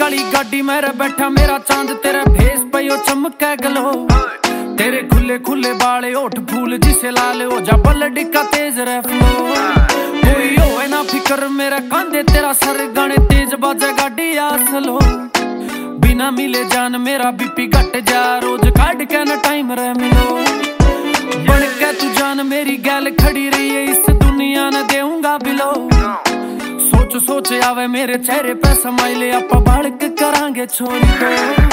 काली गाड़ी मेरे बैठा मेरा चांद तेरे भेस पयो चमके गलो तेरे खुले खुले बाले ओठ फूल जिसे लाल हो जा बल्लडी का तेज रह फ्लो कोई होए ना फिकर मेरा कांधे तेरा सर गाने तेज बाजे गाड़ी आसलो बिना मिले जान मेरा बीपी घट जा रोज काट के न टाइम रह मिलो बन के तू जान मेरी गैल खड़ी रही है इस दुनिया न देऊंगा बिलो सोच सोच आवे मेरे चेहरे पे समाइले आप बाल के करांगे छोरी को।